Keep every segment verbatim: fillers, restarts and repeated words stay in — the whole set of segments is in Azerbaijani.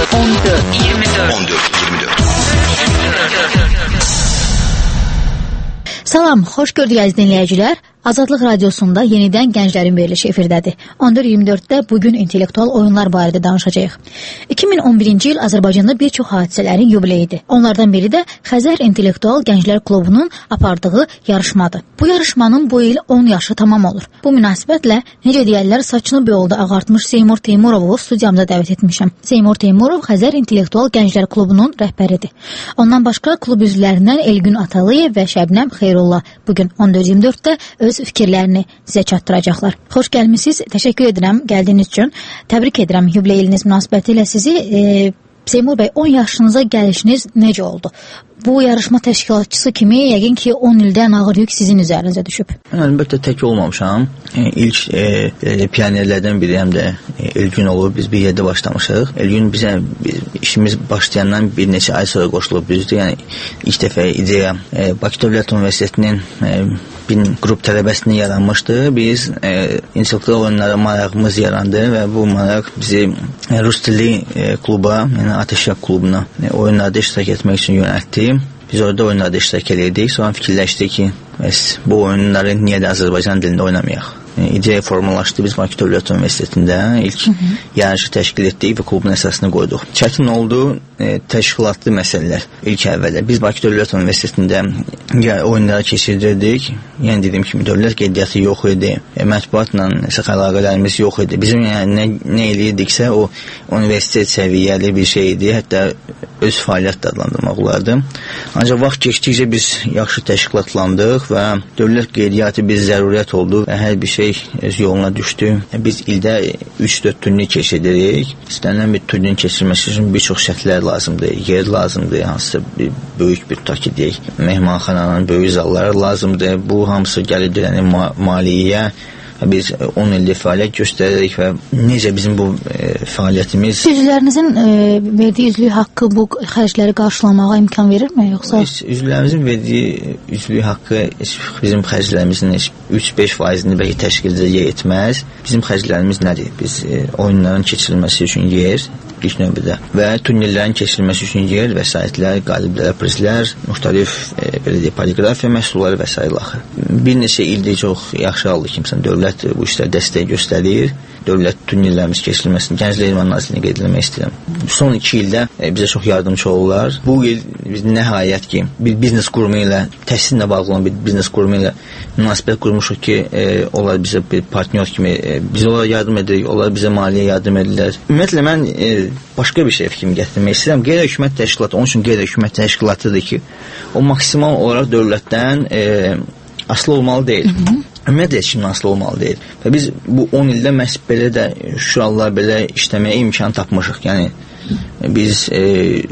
on dörd iyirmi dörd on dörd iyirmi dörd Salam, xoş gördük əziz dinləyicilər. Azadlıq Radiosunda yenidən gənclərin verilişi efirdədir. on dörd iyirmi dörddə bugün intellektual oyunlar barədə danışacağıq. iki min on birinci il Azərbaycanda bir çox hadisələrin yubileyidir. Onlardan biri də Xəzər İntellektual Gənclər Klubunun apardığı yarışmadır. Bu yarışmanın bu il on yaşı tamam olur. Bu münasibətlə, necə deyərlər, saçını bu yolda ağartmış Seymur Teymurovu studiyamıza dəvət etmişəm. Seymur Teymurov Xəzər İntellektual Gənclər Klubunun rəhbəridir. Ondan başqa klub üzvlərindən Elgün Atalıyev və Şəbnəm Xeyrullah bugün on dörd iyirmi dörddə öz fikirlərini sizə çatdıracaqlar. Xoş gəlmisiniz, təşəkkür edirəm gəldiyiniz üçün. Təbrik edirəm yubileyiniz münasibətilə sizi. E, Seymur bəy, on yaşınıza gəlişiniz necə oldu? Bu yarışma təşkilatçısı kimi yəqin ki on ildən ağır yük sizin üzərinizə düşüb. Əlbəttə tək olmamışam. E, ilk e, e, pionerlərdən biri həm də e, Elgün olub. Biz bir yerdə başlamışıq. Elgün bizə biz, işimiz başlayandan bir neçə ay sonra qoşulub düzdür. Yəni ilk dəfə ideya e, Bakı Dövlət Universitetinin e, bir qrup tələbəsindən yaranmışdı. Biz e, intellektual oyunlara marağımız yarandı və bu maraq bizi e, Rus dili e, kluba, yəni Ateşyak klubuna e, oyunlarda iştirak etmək üçün yönəltdi. Biz orada oyunlarda iştirak edirdik. Sonra fikirləşdik ki, biz bu oyunları niyə də Azərbaycan dilində oynamayaq? İdeya formalaşdı. Biz Bakı Dövlət Universitetində ilk hı -hı. yarışı təşkil etdik və klubun əsasını qoyduq. Çətin oldu e, təşkilatlı məsələlər. İlk əvvəldə biz Bakı Dövlət Universitetində oyunları keçirdirdik. Yəni dediyim kimi dövlət qeydiyyatı yox idi. E, mətbuatla əsas əlaqələrimiz yox idi. Bizim yəni nə, nə eləyirdiksə o universitet səviyyəli bir şey idi. Hətta öz fəaliyyət adlandırmaq olardı. Ancaq vaxt keçdikcə biz yaxşı təşkilatlandıq və dövlət qeydiyyatı bir zəruriyyət oldu və hər bir şey öz yoluna düşdü. Biz ildə üç dörd turnir keçiririk. İstənilən bir turnirin keçirilməsi üçün bir çox şərtlər lazımdır. Yer lazımdır, hansısa bir böyük bir tutaq ki, deyək, mehmanxananın böyük zalları lazımdır. Bu hamısı gəlir dirəni ma maliyyəyə. Biz on ildir fəaliyyət göstəririk və necə bizim bu e, fəaliyyətimiz... Üzvlərinizin e, verdiyi üzvlük haqqı bu xərcləri qarşılamağa imkan verirmi, yoxsa? Biz, üzvlərimizin verdiyi üzvlük haqqı bizim xərclərimizin üç beş faizini bəlkə təşkil etməz. Bizim xərclərimiz nədir? Biz e, oyunların keçirilməsi üçün yer, ilk növbədə və turnirlərin keçirilməsi üçün yer, vəsaitlər, qaliblərə prizlər, müxtəlif e, belə deyək, poliqrafiya məhsulları və s. Bir neçə ildir çox yaxşı aldı kimsən, dövlət bu işlərə dəstək göstərir. Dövlət turnirlərimiz keçirilməsini Gənclər İdman Nazirliyinə qeyd etmək istəyirəm. Son iki ildə e, bizə çox yardımcı olurlar. Bu il biz nəhayət ki, bir biznes qurumu ilə, təhsillə bağlı olan bir biznes qurumu ilə münasibət qurmuşuq ki, e, onlar bizə bir partnyor kimi, e, biz onlara yardım edirik, onlar bizə maliyyə yardım edirlər. Ümumiyyətlə, mən e, başqa bir şey fikrimi gətirmək istəyirəm. Qeyri-hökumət təşkilatı, onun üçün qeyri-hökumət təşkilatıdır ki, o maksimal olaraq dövlətdən e, asılı olmalı deyil. Hı -hı. Ümumiyyətlə heç kimdən asılı olmalı deyil. Və biz bu on ildə məhz belə də şüallar belə işləməyə imkan tapmışıq. Yəni biz e,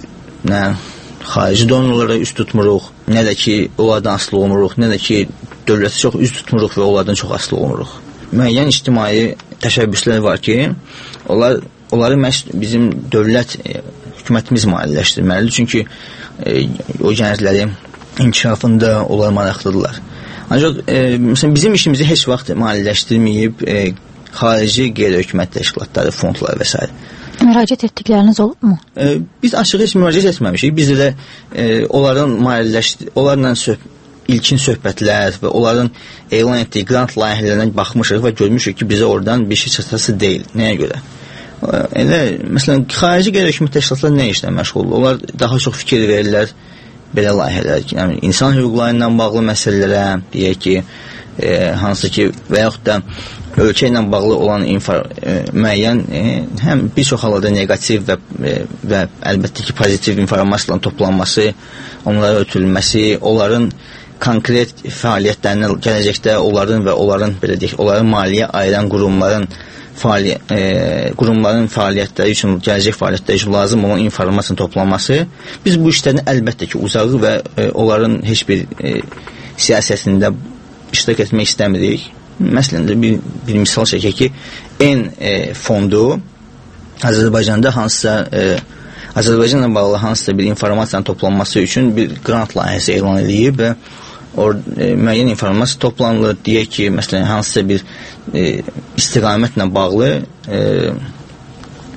nə xarici donorlara üst tutmuruq, nə də ki onlardan asılı olmuruq, nə də ki dövləti çox üst tutmuruq və onlardan çox asılı olmuruq. Müəyyən ictimai təşəbbüslər var ki, onlar onları məhz bizim dövlət e, hökumətimiz maliyyələşdirməlidir. Çünki e, o gənclərin inkişafında onlar maraqlıdırlar. Ancaq e, məsələn, bizim işimizi heç vaxt maliyyələşdirməyib e, xarici qeyri-hökumət təşkilatları, fondlar və s. Müraciət etdikləriniz olub mu? E, biz açıq heç müraciət etməmişik. Biz də e, onların maliyyələşdir, onlarla söhbət, ilkin söhbətlər və onların elan etdiyi grant layihələrindən baxmışıq və görmüşük ki, bizə oradan bir şey çatası deyil. Nəyə görə? Elə, məsələn, xarici qeyri-hökumət təşkilatları nə işlə məşğuldur? Onlar daha çox fikir verirlər belə layihələr ki, yəni insan hüquqları ilə bağlı məsələlərə, deyək ki, e, hansı ki, və yaxud da ölkə ilə bağlı olan infor, e, müəyyən, e, həm bir çox hallarda negativ və, e, və əlbəttə ki, pozitiv informasiyaların toplanması, onlara ötürülməsi, onların konkret fəaliyyətlərinə gələcəkdə onların və onların, belə deyək, onların maliyyə ayıran qurumların Fəaliyyət, e, qurumların fəaliyyətləri üçün, gələcək fəaliyyətləri üçün lazım olan informasiyanın toplanması. Biz bu işlərin əlbəttə ki, uzaqı və e, onların heç bir e, siyasətində iştirak etmək istəmirik. Məsələn, bir, bir misal çəkək ki, en e, fondu Azərbaycanda hansısa e, Azərbaycanla bağlı hansısa bir informasiyanın toplanması üçün bir grant layihəsi elan edilib və or, e, müəyyən informasiya toplanılır. Deyək ki, məsələn, hansısa bir e, istiqamətlə bağlı e,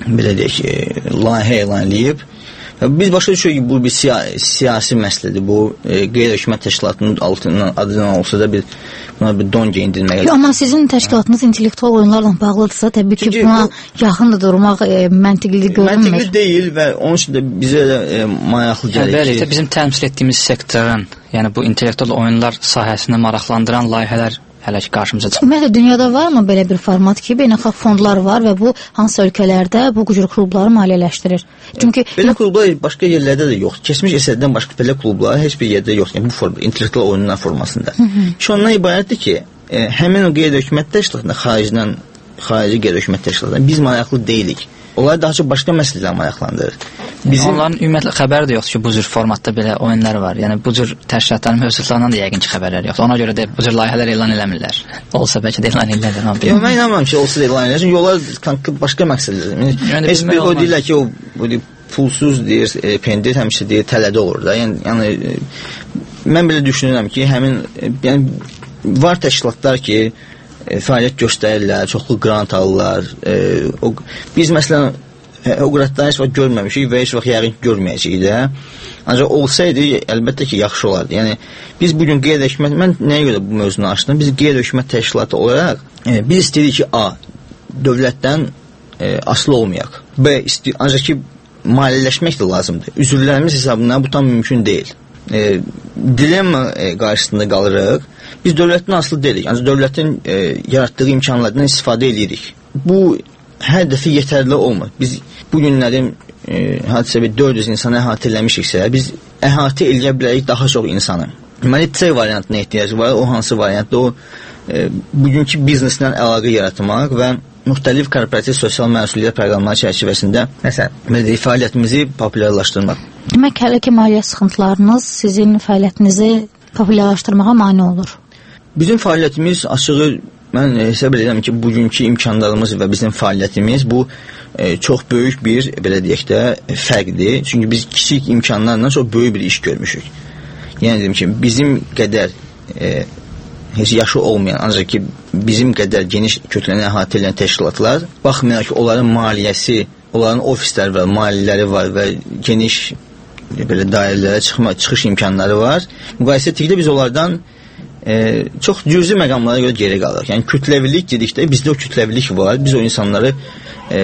belə deyək ki, layihə elan edib. Biz başa düşürük ki, bu bir siya- siyasi məsələdir. Bu e, qeyri-hökumət təşkilatının altından adından olsa da bir buna bir don geyindirmək. Amma sizin təşkilatınız intellektual oyunlarla bağlıdırsa, təbii ki, Çünki buna bu, yaxın da durmaq e, məntiqli görünmür. Məntiqli deyil və onun üçün də bizə e, maraqlı gəlir yəni, ki, ki, bizim təmsil etdiyimiz sektorun, yəni bu intellektual oyunlar sahəsində maraqlandıran layihələr hələ ki qarşımıza çıxır. Ümumiyyətlə dünyada varmı belə bir format ki, beynəlxalq fondlar var və bu hansı ölkələrdə bu cür klubları maliyyələşdirir? Çünki belə klublar başqa yerlərdə də yoxdur. Keçmiş S S R-dən başqa belə klublar heç bir yerdə yoxdur. Yəni bu form, intellektual oyunlar formasında. Ki ondan ibarətdir ki, e, həmin o qeyri-hökumət təşkilatında xaricdən, xarici qeyri-hökumət təşkilatında biz maraqlı deyilik. Onlar daha çox başqa məsələlərlə maraqlandırır. Bizim... Onların ümumiyyətlə xəbəri də yoxdur ki, bu cür formatda belə oyunlar var. Yəni bu cür təşkilatların mövzularından da yəqin ki xəbərləri yoxdur. Ona görə də bu cür layihələr elan eləmirlər. Olsa bəlkə də elan edirlər. Yox, mən inanmıram ki, olsa da elan edirlər. Çünki onlar konkret başqa məqsədlərdir. Yəni, heç bir o deyirlər ki, o bu deyir, pulsuz deyir, e, pendir həmişə deyir, tələdə olur da. Yəni, yəni e, mən belə düşünürəm ki, həmin e, yəni var təşkilatlar ki, e, fəaliyyət göstərirlər, çoxlu qrant alırlar. E, o, biz məsələn o qrantları heç vaxt görməmişik və heç vaxt yəqin görməyəcəyik də. Ancaq olsaydı, əlbəttə ki, yaxşı olardı. Yəni, biz bugün qeyri-hökumət, mən nəyə görə bu mövzunu açdım? Biz qeyri-hökumət təşkilatı olaraq, e, biz istəyirik ki, A, dövlətdən e, asılı olmayaq. B, isti- ancaq ki, maliyyələşmək də lazımdır. Üzvlərimiz hesabından bu tam mümkün deyil. E, dilemma e, qarşısında qalırıq. Biz dövlətdən asılı deyilik. Ancaq dövlətin e, yaratdığı imkanlardan istifadə edirik. Bu hər dəfə yetərli olmur. Biz bu günlərin e, hadisə bir dörd yüz insanı əhatə eləmişiksə, biz əhatə eləyə bilərik daha çox insanı. Deməli, C variantına ehtiyac var. O hansı variantda? O e, bugünkü bizneslə əlaqə yaratmaq və müxtəlif korporativ sosial məsuliyyət proqramları çərçivəsində məsələn, fəaliyyətimizi populyarlaşdırmaq. Demək, hələ ki, maliyyə sıxıntılarınız sizin fəaliyyətinizi populyarlaşdırmağa mane olur. Bizim fəaliyyətimiz açığı mən hesab edirəm ki, bugünkü imkanlarımız və bizim fəaliyyətimiz bu e, çox böyük bir, belə deyək də, fərqdir. Çünki biz kiçik imkanlarla çox böyük bir iş görmüşük. Yəni dedim ki, bizim qədər e, heç yaşı olmayan, ancaq ki, bizim qədər geniş kökləni əhatə edən təşkilatlar, baxmayaraq ki, onların maliyyəsi, onların ofisləri var, maliyyələri var və geniş belə dairələrə çıxma, çıxış imkanları var. Müqayisə etdikdə biz onlardan E, çox cüzi məqamlara görə geri qalırıq. Yəni kütləvilik dedikdə bizdə o kütləvilik var. Biz o insanları e,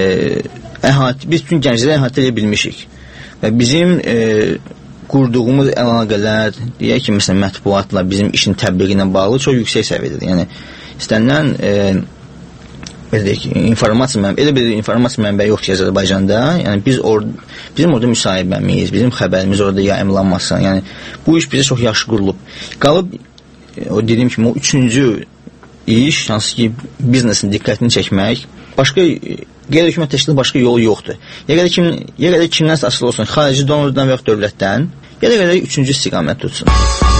əhatə, biz bütün gəncləri əhatə edə bilmişik. Və bizim e, qurduğumuz əlaqələr, deyək ki, məsələn, mətbuatla bizim işin təbliği ilə bağlı çox yüksək səviyyədir. Yəni istənilən e, belə deyək ki, informasiya mənbəyi, elə bir informasiya mənbəyi yoxdur Azərbaycanda. Yəni biz or, bizim orada müsahibəmiz, bizim xəbərimiz orada yayımlanmasın. Yəni bu iş bizə çox yaxşı qurulub. Qalıb o dediyim kimi o üçüncü iş, hansı ki biznesin diqqətini çəkmək, başqa qeyri-hökumət təşkilatı başqa yolu yoxdur. Ya qədər kim, ya qədər kimdən asılı olsun, xarici donordan və ya dövlətdən, ya da qədər üçüncü istiqamət tutsun.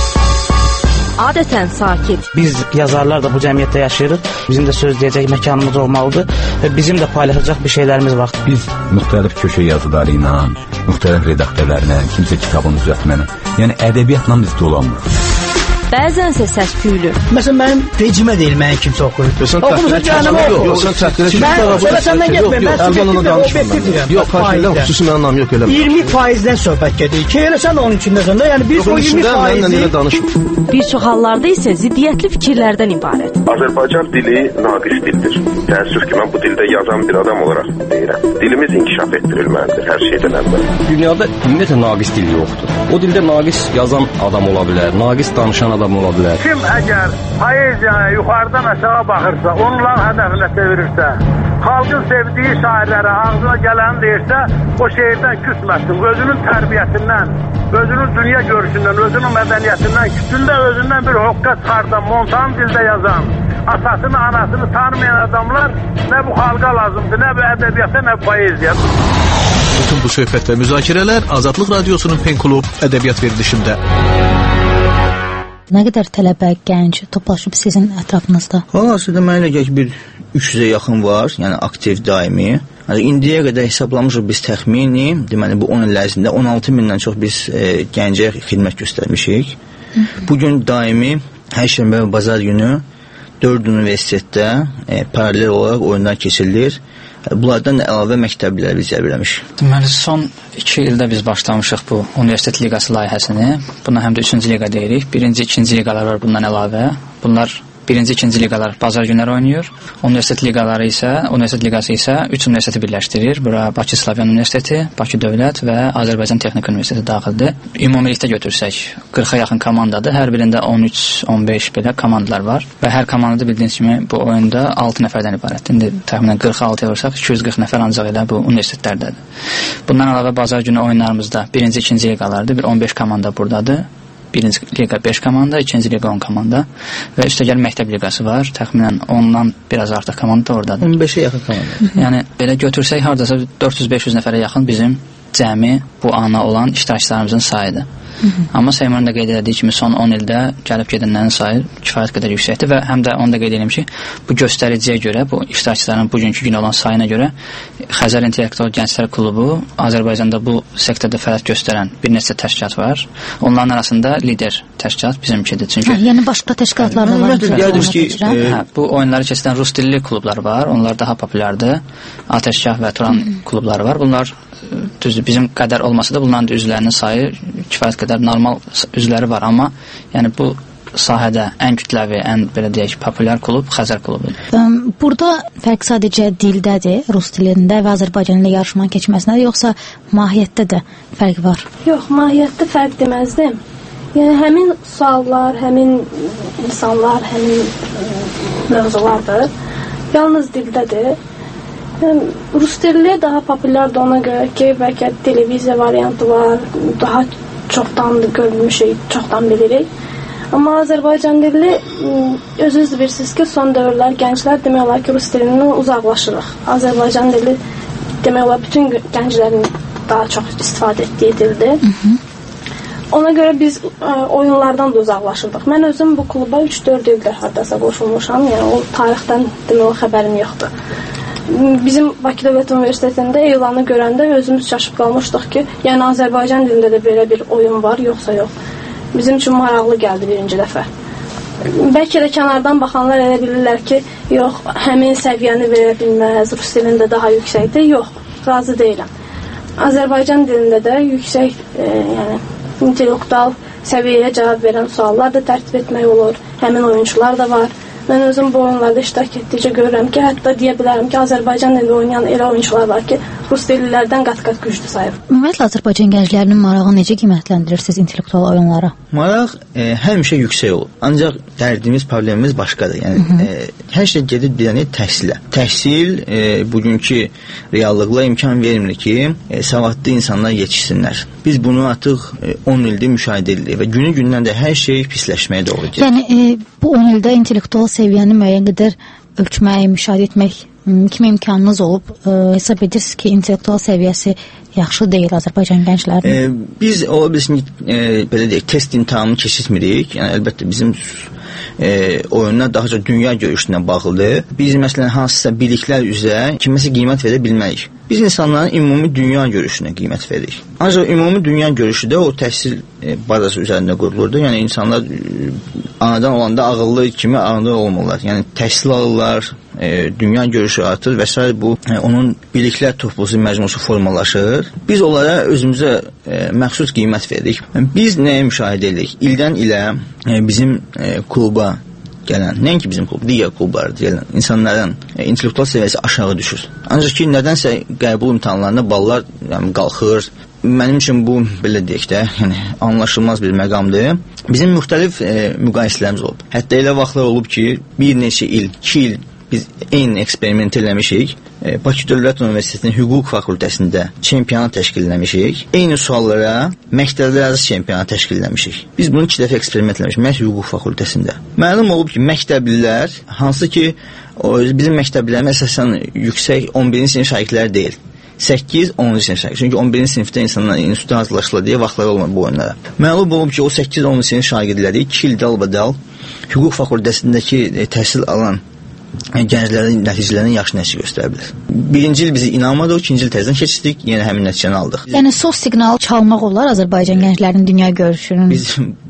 Adətən sakit. Biz yazarlar da bu cəmiyyətdə yaşayırıq. Bizim də söz deyəcək məkanımız olmalıdır və bizim də paylaşacaq bir şeylərimiz var. Biz müxtəlif köşə yazıları ilə, müxtəlif redaktörlərlə, kimsə kitabını düzəltməklə, yəni ədəbiyyatla biz dolanmırıq. Bəzənsə səs-küylü. Məsələn, mənim vecimə deyil, mənim kimsə oxuyur. Oxumusa cəhənnəmə oxuyur. Yox, sən təhqilə ki, mən sonra səndən getməyim, mən subjektiv objektiv deyirəm. Yox, xahiş xüsusi mənim anam yox eləmə. iyirmi faizdən söhbət gedir. Ki, elə sən onun içindəsən də, yəni biz o iyirmi faizi... Bir çox hallarda isə ziddiyyətli fikirlərdən ibarət. Azərbaycan dili naqis dildir. Təəssüf ki, mən bu dildə yazan bir adam olaraq deyirəm. Dilimiz inkişaf etdirilməlidir hər şeydən əvvəl. Dünyada ümumiyyətlə naqis dil yoxdur. O dildə naqis yazan adam ola bilər, naqis danışan adam ola bilər. Kim əgər poeziyaya yuxarıdan aşağı baxırsa, onların hədəfinə çevirirsə, xalqın sevdiyi şairlərə ağzına gələni deyirsə, o şeirdən küsməsin. Özünün tərbiyəsindən, özünün dünya görüşündən, özünün mədəniyyətindən, kütündə özündən bir hoqqa çıxardan, montan dildə yazan, atasını, anasını tanımayan adamlar nə bu xalqa lazımdır, nə bu ədəbiyyata, nə bu poeziya. Bütün bu söhbət və müzakirələr Azadlıq Radiosunun Pen Klub ədəbiyyat verilişində. Nə qədər tələbə, gənc toplaşıb sizin ətrafınızda? Hal-hazırda mənə elə bir üç yüzə yaxın var, yəni aktiv, daimi. Yəni, indiyə qədər hesablamışıq biz təxmini, deməli bu on il ərzində on altı mindən çox biz e, gəncə xidmət göstərmişik. Bugün daimi hər şənbə və bazar günü dörd universitetdə e, paralel olaraq oyunlar keçirilir Bunlardan əlavə məktəblər biz cəlb eləmişik. Deməli, son iki ildə biz başlamışıq bu Universitet Liqası layihəsini. Buna həm də üçüncü liqa deyirik. Birinci, ikinci liqalar var bundan əlavə. Bunlar birinci, ikinci liqalar bazar günləri oynayır. Universitet liqaları isə, Universitet liqası isə üç universiteti birləşdirir. Bura Bakı Slavyan Universiteti, Bakı Dövlət və Azərbaycan Texnik Universiteti daxildir. Ümumilikdə götürsək qırxa yaxın komandadır. Hər birində on üç on beş belə komandalar var və hər komandada bildiyiniz kimi bu oyunda altı nəfərdən ibarətdir. İndi təxminən qırx altıya vursaq iki yüz qırx nəfər ancaq elə bu universitetlərdədir. Bundan əlavə bazar günü oyunlarımızda birinci, ikinci liqalardır. Bir on beş komanda buradadır. Birinci liqa beş komanda, ikinci liqa on komanda və üstəgəl məktəb liqası var. Təxminən ondan biraz artıq komanda da oradadır. on beşə yaxın komanda. Yəni belə götürsək hardasa dörd yüz beş yüz nəfərə yaxın bizim cəmi bu ana olan iştirakçılarımızın sayıdır. Amma Seymurun da qeyd etdiyi kimi son on ildə gəlib gedənlərin sayı kifayət qədər yüksəkdir və həm də onu da qeyd edim ki, bu göstəriciyə görə, bu iştirakçıların bugünkü gün olan sayına görə Xəzər İntellektual Gənclər Klubu Azərbaycanda bu sektorda fəaliyyət göstərən bir neçə təşkilat var. Onların arasında lider təşkilat bizimkidir. Çünki hə, yəni başqa təşkilatlar da var. Gördünüz ki, e... hə, bu oyunları keçirən rus dilli klublar var. Onlar daha populyardır. Ateşkah və Turan klubları var. Bunlar düzdür, bizim qədər olmasa da bunların da üzvlərinin sayı kifayət qədər normal üzvləri var, amma yəni bu sahədə ən kütləvi, ən belə deyək, populyar klub Xəzər klubudur. Burada fərq sadəcə dildədir, rus dilində və Azərbaycan ilə yarışmanın keçməsində, yoxsa mahiyyətdə də fərq var? Yox, mahiyyətdə fərq deməzdim. Yəni həmin suallar, həmin insanlar, həmin mövzulardır. Yalnız dildədir. Yəni, rus dili daha populyardır ona görə ki, bəlkə televiziya variantı var, daha çoxdan görmüşük, çoxdan bilirik. Amma Azərbaycan dili, özünüz bilirsiniz ki, son dövrlər gənclər demək olar ki, rus dilindən uzaqlaşırıq. Azərbaycan dili demək olar bütün gənclərin daha çox istifadə etdiyi dildir. Hı -hı. Ona görə biz ə, oyunlardan da uzaqlaşırdıq. Mən özüm bu kluba üç dörd ildir hardasa qoşulmuşam, yəni o tarixdən demək olar xəbərim yoxdur. Bizim Bakı Dövlət Universitetində elanı görəndə özümüz çaşıb qalmışdıq ki, yəni Azərbaycan dilində də belə bir oyun var, yoxsa yox. Bizim üçün maraqlı gəldi birinci dəfə. Bəlkə də kənardan baxanlar elə bilirlər ki, yox, həmin səviyyəni verə bilməz, rus dilində daha yüksəkdir. Yox, razı deyiləm. Azərbaycan dilində də yüksək, e, yəni intellektual səviyyəyə cavab verən suallar da tərtib etmək olur. Həmin oyunçular da var. Mən özüm bu oyunlarda iştirak etdikcə görürəm ki, hətta deyə bilərəm ki, Azərbaycan dilində oynayan elə oyunçular var ki, rus dillilərdən qat-qat güclü sayır. Ümumiyyətlə Azərbaycan gənclərinin marağı necə qiymətləndirirsiniz intellektual oyunlara? Maraq e, həmişə yüksək olur. Ancaq dərdimiz, problemimiz başqadır. Yəni Hı -hı. e, hər şey gedir bir dənə təhsilə. Təhsil e, bugünkü reallıqla imkan vermir ki, e, savadlı insanlar yetişsinlər. Biz bunu artıq e, on ildir müşahidə edirik və günü-gündən də hər şey pisləşməyə doğru gedir. Yəni e, bu on ildə intellektual səviyyəni müəyyən qədər ölçmək, müşahidə etmək kimi imkanınız olub, e, hesab edirsiniz ki, intellektual səviyyəsi yaxşı deyil Azərbaycan gənclərinin? E, biz ola bilsin ki, e, belə deyək, test imtahanını keçirtmirik. Yəni əlbəttə bizim e, oyunlar daha çox dünya görüşünə bağlıdır. Biz məsələn hansısa biliklər üzrə kiməsə qiymət verə bilmərik. Biz insanların ümumi dünya görüşünə qiymət veririk. Ancaq ümumi dünya görüşü də o təhsil e, bazası üzərində qurulurdu. Yəni insanlar e, anadan olanda ağıllı kimi anadan olmurlar. Yəni təhsil alırlar, e, dünya görüşü artır və s. bu e, onun biliklər toplusu, məcmusu formalaşır. Biz onlara özümüzə e, məxsus qiymət veririk. Biz nəyə müşahidə edirik? İldən ilə e, bizim e, kluba gələn, nəinki bizim klub, digər klublar gələn insanların e, intellektual səviyyəsi aşağı düşür. Ancaq ki, nədənsə qəbul imtahanlarında ballar yəni, qalxır. Mənim üçün bu, belə deyək də, yəni, anlaşılmaz bir məqamdır. Bizim müxtəlif e, müqayisələrimiz olub. Hətta elə vaxtlar olub ki, bir neçə il, iki il biz eyni eksperiment eləmişik. E, Bakı Dövlət Universitetinin hüquq fakültəsində çempionat təşkil eləmişik. Eyni suallara məktəblərarası çempionat təşkil eləmişik. Biz bunu iki dəfə eksperiment eləmişik, məhz hüquq fakültəsində. Məlum olub ki, məktəblilər, hansı ki, o, bizim məktəblərimiz əsasən yüksək on birinci sinif şagirdləri deyil. səkkiz onuncu sinif şagird. Çünki on birinci sinifdə insanlar institutda hazırlaşırlar deyə vaxtlar olmur bu oyunlara. Məlum olub ki, o səkkiz onuncu sinif şagirdləri iki il dalbadal hüquq fakültəsindəki e, təhsil alan e, gənclərin nəticələrini yaxşı nəticə göstərə bilər. Birinci il bizi inanmadıq, ikinci il təzədən keçirdik, yenə həmin nəticəni aldıq. Yəni sos siqnal çalmaq olar Azərbaycan gənclərinin dünya görüşünün? Biz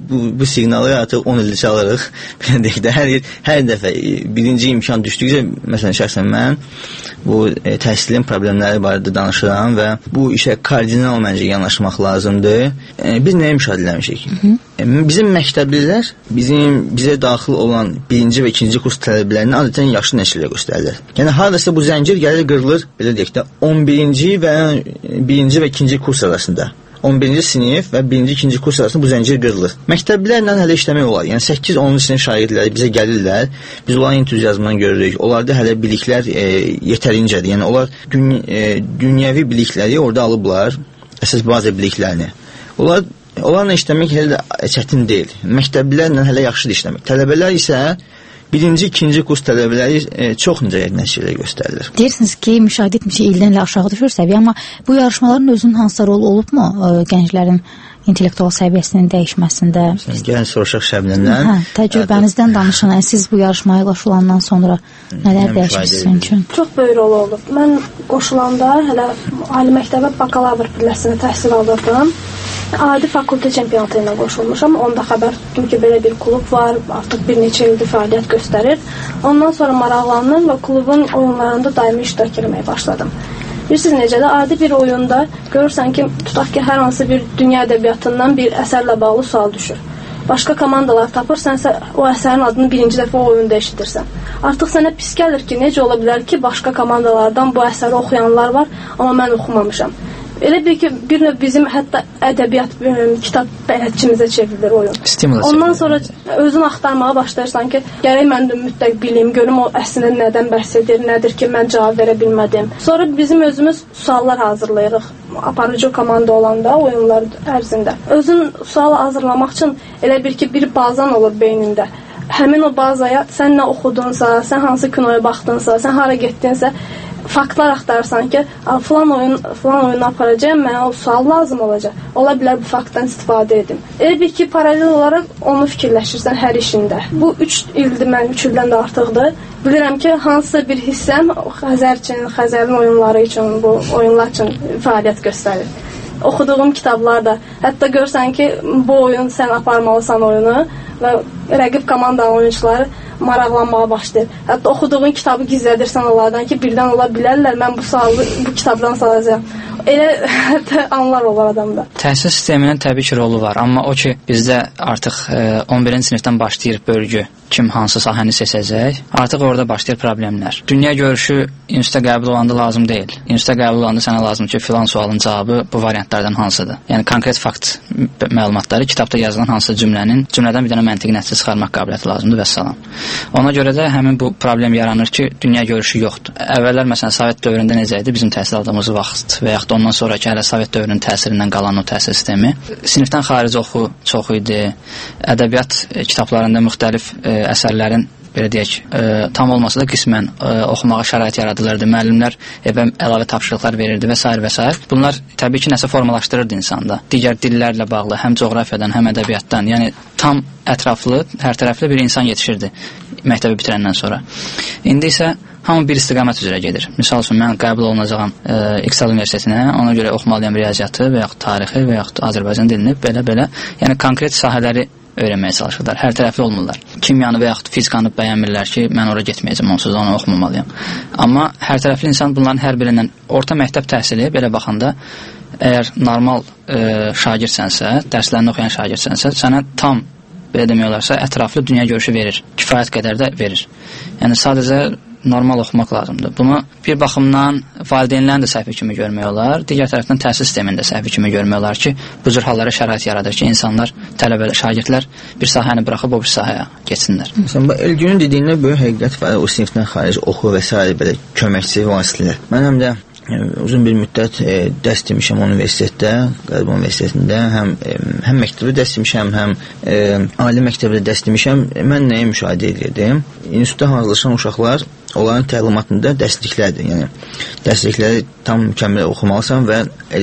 bu, bu siqnalı artıq on ildə çalırıq. Deyək də, hər, hər dəfə birinci imkan düşdükcə, məsələn, şəxsən mən bu e, təhsilin problemləri barədə danışıram və bu işə kardinal məncə yanaşmaq lazımdır. E, biz nəyə müşahidə eləmişik? E, bizim məktəblilər bizim bizə daxil olan birinci və ikinci kurs tələbələrini adətən yaşlı nəsillə göstərirlər. Yəni, haradasa bu zəncir gəlir, qırılır, belə deyək də, on birinci və birinci və ikinci kurs arasında. on birinci sinif və birinci ikinci kurs arasında bu zəncir qırılır. Məktəblilərlə hələ işləmək olar. Yəni səkkiz onuncu sinif şagirdləri bizə gəlirlər. Biz onların entuziazmından görürük. Onlarda hələ biliklər e, yetərincədir. Yəni onlar dün, e, dünyəvi bilikləri orada alıblar. Əsas baza biliklərini. Onlar onlarla işləmək hələ çətin deyil. Məktəblilərlə hələ yaxşıdır işləmək. Tələbələr isə birinci, ikinci kurs tələbələri e, çox mücəyət nəticələr göstərilir. Deyirsiniz ki, müşahidə etmişik ildən ilə aşağı düşür səviyyə, amma bu yarışmaların özünün hansısa rol olubmu e, gənclərin intellektual səviyyəsinin dəyişməsində? Gəlin soruşaq Şəbnəmdən. Hə, təcrübənizdən danışın. Yəni, siz bu yarışmaya qoşulandan sonra nələr dəyişmiş sizin üçün? Çox böyük rol olub. Mən qoşulanda hələ ali məktəbə bakalavr pilləsinə təhsil alırdım. Adi fakültə çempionatı ilə qoşulmuşam. Onda xəbər tutdum ki, belə bir klub var, artıq bir neçə ildir fəaliyyət göstərir. Ondan sonra maraqlandım və klubun oyunlarında daimi iştirak etməyə başladım. Bilirsiniz necədir? Adi bir oyunda görürsən ki, tutaq ki, hər hansı bir dünya ədəbiyyatından bir əsərlə bağlı sual düşür. Başqa komandalar tapır, sənsə o əsərin adını birinci dəfə o oyunda eşidirsən. Artıq sənə pis gəlir ki, necə ola bilər ki, başqa komandalardan bu əsəri oxuyanlar var, amma mən oxumamışam. Elə bir ki, bir növ bizim hətta ədəbiyyat kitab bələdçimizə çevrilir oyun. Stimulasiya. Ondan sonra özünü axtarmağa başlayırsan ki, gərək mən də mütləq bilim, görüm o əslində nədən bəhs edir, nədir ki, mən cavab verə bilmədim. Sonra bizim özümüz suallar hazırlayırıq. Aparıcı komanda olanda oyunlar ərzində. Özün sualı hazırlamaq üçün elə bir ki, bir bazan olur beynində. Həmin o bazaya sən nə oxudunsa, sən hansı kinoya baxdınsa, sən hara getdinsə, faktlar axtarırsan ki, falan oyun, falan oyunu aparacağım, mənə o sual lazım olacaq. Ola bilər bu faktdan istifadə edim. Elə bir ki, paralel olaraq onu fikirləşirsən hər işində. Bu üç ildir, mən üç ildən də artıqdır. Bilirəm ki, hansısa bir hissəm Xəzər üçün, Xəzərin oyunları üçün, bu oyunlar üçün fəaliyyət göstərir. Oxuduğum kitablarda, hətta görsən ki, bu oyun sən aparmalısan oyunu və rəqib komandanın oyunçuları maraqlanmağa başlayır. Hətta oxuduğun kitabı gizlədirsən onlardan ki, birdən ola bilərlər, mən bu sualı bu kitabdan salacağam. Elə hətta anlar olur adamda. Təhsil sisteminin təbii ki, rolu var, amma o ki, bizdə artıq e, on birinci sinifdən başlayır bölgü, kim hansı sahəni seçəcək, artıq orada başlayır problemlər. Dünya görüşü institutə qəbul olanda lazım deyil. İnstitutə qəbul olanda sənə lazım ki, filan sualın cavabı bu variantlardan hansıdır. Yəni, konkret fakt məlumatları kitabda yazılan hansı cümlənin, cümlədən bir dənə məntiqi nəticə çıxarmaq qabiliyyəti lazımdır və salam. Ona görə də həmin bu problem yaranır ki, dünya görüşü yoxdur. Əvvəllər, məsələn, Sovet dövründə necə idi bizim təhsil aldığımız vaxt və yaxud da ondan sonraki hələ Sovet dövrünün təsirindən qalan o təhsil sistemi. Sinifdən xarici oxu çox idi. Ədəbiyyat e, kitablarında müxtəlif e, əsərlərin belə deyək, e, tam olmasa da qismən e, oxumağa şərait yaradılırdı. Müəllimlər evə əlavə tapşırıqlar verirdi və s. və s. Bunlar təbii ki, nəsə formalaşdırırdı insanda. Digər dillərlə bağlı, həm coğrafiyadan, həm ədəbiyyatdan, yəni tam ətraflı, hər tərəfli bir insan yetişirdi məktəbi bitirəndən sonra. İndi isə hamı bir istiqamət üzrə gedir. Misal üçün, mən qəbul olunacağam e, İqtisad Universitetinə, ona görə oxumalıyam riyaziyyatı və yaxud tarixi və yaxud Azərbaycan dilini, belə-belə. Yəni, konkret sahələri öyrənməyə çalışırlar. Hər tərəfli olmurlar. Kimyanı və yaxud fizikanı bəyənmirlər ki, mən ora getməyəcəm, onsuz da onu oxumamalıyam. Amma hər tərəfli insan bunların hər birindən orta məktəb təhsili belə baxanda, əgər normal e, şagirsənsə, dərslərini oxuyan şagirsənsə, sənə tam, belə demək olarsa, ətraflı dünya görüşü verir. Kifayət qədər də verir. Yəni, sadəcə normal oxumaq lazımdır. Bunu bir baxımdan valideynlərin də səhvi kimi görmək olar, digər tərəfdən təhsil sistemində səhvi kimi görmək olar ki, bu cür hallara şərait yaradır ki, insanlar, tələbələr, şagirdlər bir sahəni buraxıb o bir sahəyə geçsinlər. Məsələn, Elgünün dediyində böyük həqiqət var, o sinifdən xaric oxu və s. belə köməkçi vasitələr. Mən həm də yəni, uzun bir müddət e, dərs demişəm universitetdə, Qərb Universitetində, həm, e, həm məktəbdə dərs demişəm, həm e, ali məktəbdə dərs demişəm. Mən nəyi müşahidə edirdim? İnstitutda hazırlaşan uşaqlar onların təlimatında dərsliklərdir. Yəni, dərslikləri tam mükəmməl oxumalısan və e,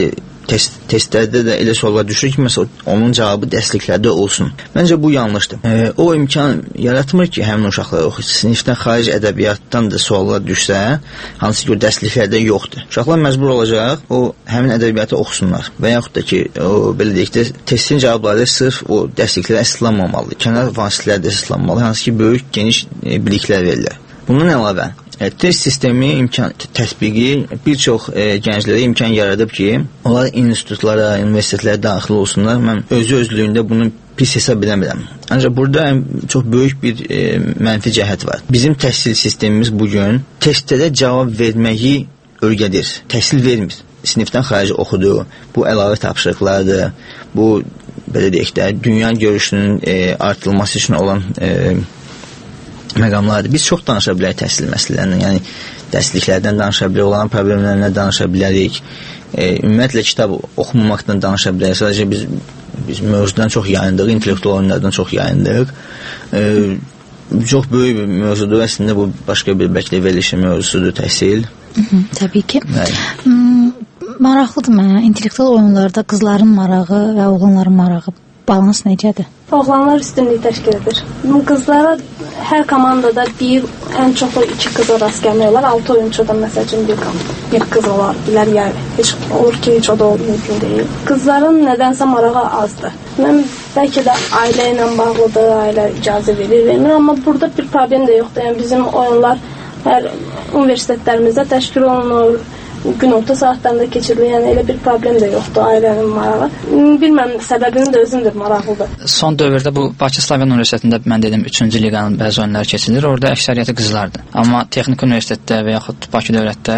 test, testlərdə də elə suallar düşür ki, məsələn, onun cavabı dərsliklərdə olsun. Məncə bu yanlışdır. E, o imkan yaratmır ki, həmin uşaqlar oxusun. Sinifdən xaric ədəbiyyatdan da suallar düşsə, hansı ki, o dərsliklərdə yoxdur. Uşaqlar məcbur olacaq, o həmin ədəbiyyatı oxusunlar. Və yaxud da ki, o belə deyək də, testin cavabları sırf o dərsliklərə əsaslanmamalıdır. Kənar vasitələr də əsaslanmalı, hansı ki, böyük, geniş e, biliklər verirlər. Bundan əlavə, e, test sistemi imkan tətbiqi bir çox e, gənclərə imkan yaradıb ki, onlar institutlara, universitetlərə daxil olsunlar. Mən özü özlüyündə bunu pis hesab edəmirəm. Ancaq burada çox böyük bir e, mənfi cəhət var. Bizim təhsil sistemimiz bugün testlərə cavab verməyi öyrədir, təhsil vermir. Sinifdən xaric oxudu, bu əlavə tapşırıqlardır, bu belə deyək də, dünya görüşünün e, artırılması üçün olan e, məqamlardır. Biz çox danışa bilərik təhsil məsələlərindən, yəni dərsliklərdən danışa bilərik, olan problemlərindən danışa bilərik, e, ümumiyyətlə kitab oxumamaqdan danışa bilərik. Sadəcə biz, biz mövzudan çox yayındıq, intellektual oyunlardan çox yayındıq. E, çox böyük bir mövzudur, əslində bu başqa bir bəlkə verilişi mövzusudur təhsil. Hı -hı, təbii ki. Hmm, maraqlıdır mənə, intellektual oyunlarda qızların marağı və oğlanların marağı. Balans necədir? Oğlanlar üstünlük təşkil edir. Qızlara hər komandada bir, ən çoxu iki qıza rast gəlmək olar. Altı oyunçudan məsəl üçün bir, bir qız olar. Bilər ya, heç olur ki, heç o da mümkün deyil. Qızların nədənsə marağı azdır. Mən bəlkə də ailə ilə bağlıdır, ailə icazə verir, vermir, amma burada bir problem də yoxdur. Yəni bizim oyunlar hər universitetlərimizdə təşkil olunur. Gün orta saatlarında keçirilir, yəni elə bir problem də yoxdur ailənin marağı. Bilməm, səbəbinin də özündür, maraqlıdır. Son dövrdə bu Bakı Slavyan Universitetində mən dedim üçüncü liqanın bəzi oyunları keçirilir. Orada əksəriyyəti qızlardır. Amma Texniki Universitetdə və yaxud Bakı Dövlətdə,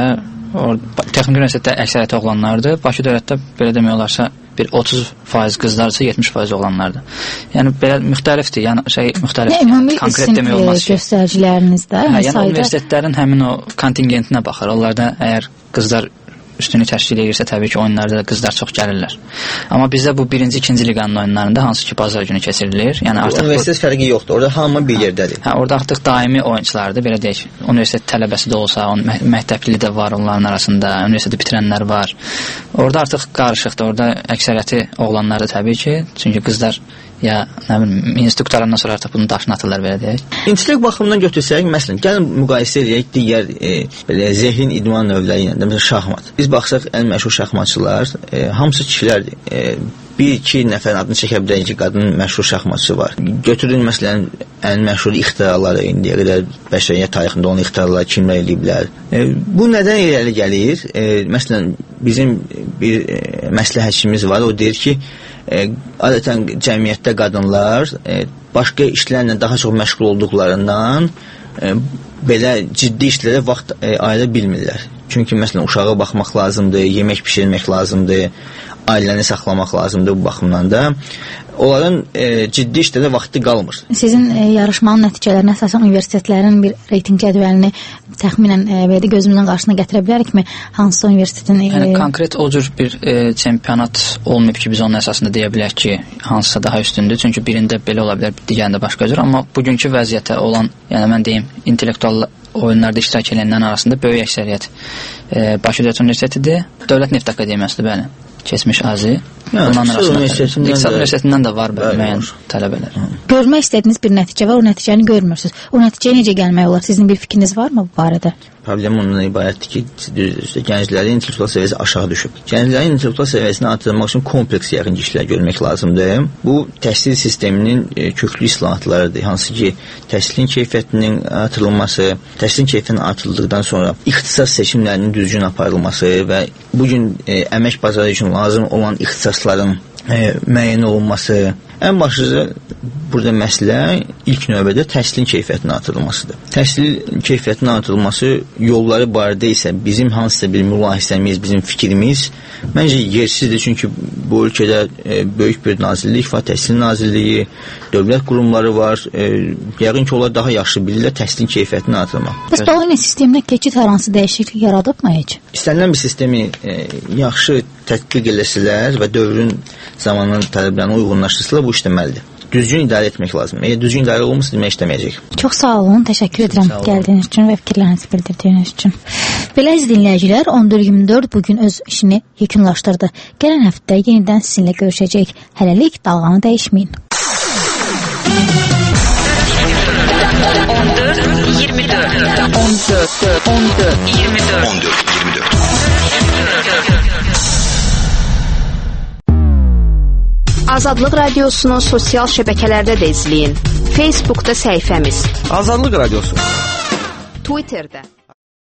Texniki Universitetdə əksəriyyəti oğlanlardır. Bakı Dövlətdə belə demək olarsa bir otuz faiz qızlarsa yetmiş faiz oğlanlardır. Yəni belə müxtəlifdir. Yəni şey müxtəlif. Yəni, konkret demək olmaz ki. Göstəricilərinizdə hə, yəni universitetlərin həmin o kontingentinə baxır. Onlarda əgər qızlar üstünü təşkil edirsə təbii ki, oyunlarda da qızlar çox gəlirlər. Amma bizdə bu birinci, ikinci liqanın oyunlarında hansı ki, bazar günü keçirilir. Yəni artıq universitet fərqi yoxdur. Orada hamı bir yerdədir. Hə, orada artıq daimi oyunçulardır. Belə deyək, universitet tələbəsi də olsa, on məktəbli də var onların arasında, universiteti bitirənlər var. Orada artıq qarışıqdır. Orada əksəriyyəti oğlanlardır təbii ki. Çünki qızlar ya nə bilim institut qutarandan sonra artıq bunu daşına atırlar belə deyək. İntellekt baxımından götürsək, məsələn, gəlin müqayisə edək digər e, belə zehin idman növləri ilə, məsələn, şahmat. Biz baxsaq ən məşhur şahmatçılar e, hamısı kişilərdir. E, bir iki nəfərin adını çəkə bilək ki, qadın məşhur şahmatçı var. Götürün məsələn ən məşhur ixtiraları, indiyə qədər bəşəriyyət tarixində olan ixtiralar kimlər eləyiblər. E, bu nədən irəli gəlir? E, məsələn, bizim bir e, məsləhətçimiz var, o deyir ki, E, adətən cəmiyyətdə qadınlar e, başqa işlərlə daha çox məşğul olduqlarından e, belə ciddi işlərə vaxt e, ayıra bilmirlər. Çünki məsələn uşağa baxmaq lazımdır, yemək bişirmək lazımdır, ailəni saxlamaq lazımdır bu baxımdan da. Onların e, ciddi işlərə vaxtı qalmır. Sizin e, yarışmanın nəticələrinə əsasən universitetlərin bir reyting cədvəlini təxminən e, belə gözümüzün qarşısına gətirə bilərikmi? Hansı universitetin... E, yəni konkret o cür bir e, çempionat olmayıb ki, biz onun əsasında deyə bilək ki, hansısa daha üstündür. Çünki birində belə ola bilər, digərində başqa cür. Amma bugünkü vəziyyətə olan, yəni mən deyim, intellektual oyunlarda iştirak edənlərin arasında böyük əksəriyyət e, Bakı Dövlət Universitetidir, Dövlət Neft Akademiyasıdır, bəli. Keçmiş Azi. Bundan arasında İqtisad Universitetindən də var müəyyən tələbələr. Görmək istədiyiniz bir nəticə var, o nəticəni görmürsünüz. O nəticəyə necə gəlmək olar? Sizin bir fikriniz varmı bu barədə? Problem ondan ibarətdir ki, gənclərin intellektual səviyyəsi aşağı düşüb. Gənclərin intellektual səviyyəsini artırmaq üçün kompleks yaxın işlər görmək lazımdır. Bu, təhsil sisteminin e, köklü islahatlarıdır. Hansı ki, təhsilin keyfiyyətinin artırılması, təhsilin keyfiyyətinin artırıldıqdan sonra ixtisas seçimlərinin düzgün aparılması və bugün e, əmək bazarı üçün lazım olan ixtisasların e, müəyyən olunması. Ən başlıca burada məsələ ilk növbədə təhsilin keyfiyyətinin artırılmasıdır. Təhsil keyfiyyətinin artırılması yolları barədə isə bizim hansısa bir mülahizəmiz, bizim fikrimiz məncə yersizdir. Çünki bu ölkədə e, böyük bir nazirlik var, Təhsil Nazirliyi, dövlət qurumları var. E, yəqin ki, onlar daha yaxşı bilirlər təhsilin keyfiyyətini artırmaq. Bəs Bologna sisteminə keçid hər hansı dəyişiklik yaradıbmı heç? İstənilən bir sistemi e, yaxşı tətbiq eləsələr və dövrün zamanının tələblərini uyğunlaşdırsılar, bu işləməlidir. Düzgün idarə etmək lazım. Əgər düzgün idarə olmasa demək işləməyəcək. Çox sağ olun, təşəkkür edirəm gəldiyiniz üçün və fikirlərinizi bildirdiyiniz üçün. Belə əziz dinləyicilər, on dörd iyirmi dörd bugün öz işini yekunlaşdırdı. Gələn həftə yenidən sizinlə görüşəcək. Hələlik dalğanı dəyişməyin. on dörd iyirmi dörd on dörd on dörd iyirmi dörd on dörd iyirmi dörd Azadlıq Radiosunu sosial şəbəkələrdə də izləyin. Facebookda səhifəmiz Azadlıq Radiosu, Twitterdə